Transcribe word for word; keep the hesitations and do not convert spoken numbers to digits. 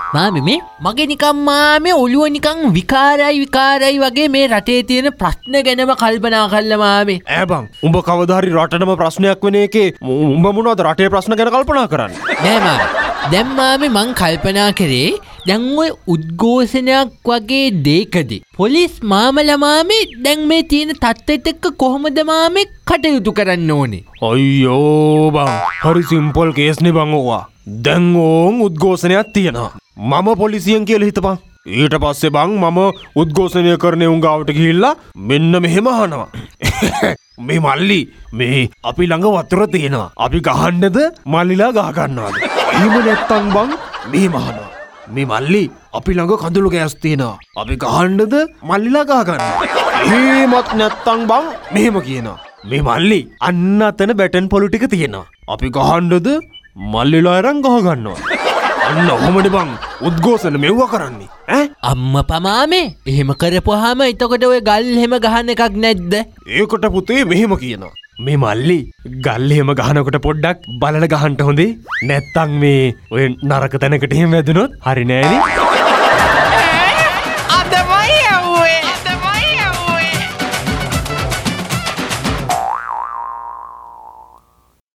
මාමේ මේ මගේ නිකම් මාමේ ඔළුව නිකන් විකාරයි විකාරයි වගේ මේ රටේ තියෙන ප්‍රශ්න ගැනම කල්පනා කරලා මාමේ. ඈ බං උඹ කවදා හරි රටටම ප්‍රශ්නයක් වෙන එකේ උඹ මොනවද රටේ ප්‍රශ්න ගැන කල්පනා කරන්නේ? නෑ මාමේ. දැන් මාමේ මං කල්පනා කරේ දැන් ඔය උද්ඝෝෂණයක් වගේ දෙයකදී පොලිස් මාමලා මාමේ දැන් මේ තියෙන තත්ත්වෙත් එක්ක කොහොමද මාමේ කටයුතු කරන්න ඕනේ? අයියෝ බං හරි සිම්පල් කේස් නේ බං ඕවා. දැන් ඕන් උද්ඝෝෂණයක් තියෙනවා. මම පොලිසියෙන් කියලා හිතපන්. ඊට පස්සේ බං මම උද්ඝෝෂණය කරන උන් ගාවට ගිහිල්ලා මෙන්න මෙහෙම අහනවා. මේ මල්ලි මේ අපි ළඟ වතුර තියෙනවා. අපි ගහන්නද මල්ලිලා ගහ ගන්නවද? එහෙම නැත්තම් බං මෙහෙම අහනවා. මේ මල්ලි අපි ළඟ කඳුළු ගෑස් තියෙනවා. අපි ගහන්නද මල්ලිලා ගහ ගන්නවද? එහෙමත් නැත්තම් බං මෙහෙම කියනවා. මේ මල්ලි අන්න අතන බැටන් පොලු ටික තියෙනවා. අපි ගහන්නද මල්ලිලා අරන් ගහ ගන්නවා. අන්න ඔහොමනේ බං උද්ඝෝෂණ මෙව්ව කරන්නේ ඈ අම්මපා මාමේ එහෙම කරපුවාම එතකොට ඔය ගල් එහෙම ගහන එකක් නැද්ද? ඒකට පුතේ මෙහෙම කියනවා. මේ මල්ලි ගල් එහෙම ගහනකොට පොඩ්ඩක් බලලා ගහන්න හොඳේ. නැත්තම් මේ ඔය නරක තැනකට එහෙම වැදුනොත් හරි නෑනේ.